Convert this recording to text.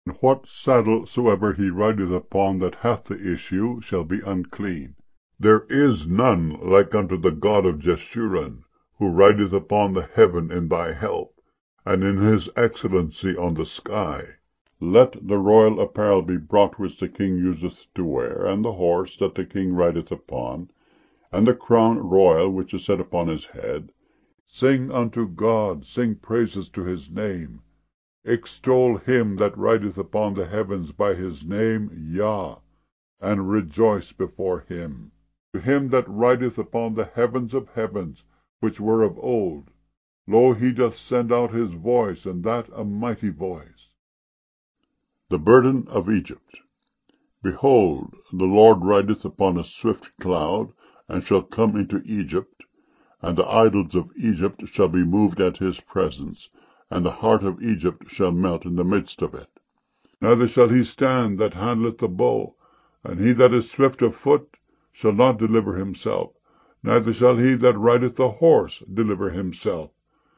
And what saddle soever he rideth upon that hath the issue shall be unclean. There is none like unto the God of Jeshurun, who rideth upon the heaven in thy help, and in his excellency on the sky. Let the royal apparel be brought which the king useth to wear, and the horse that the king rideth upon, and the crown royal which is set upon his head. Sing unto God, sing praises to his name. Extol him that rideth upon the heavens by his name, Yah, and rejoice before him. To him that rideth upon the heavens of heavens, which were of old, lo, he doth send out his voice, and that a mighty voice. The burden of Egypt. Behold, the Lord rideth upon a swift cloud, and shall come into Egypt, and the idols of Egypt shall be moved at his presence, and the heart of Egypt shall melt in the midst of it. Neither shall he stand that handleth the bow, and he that is swift of foot shall not deliver himself, neither shall he that rideth the horse deliver himself.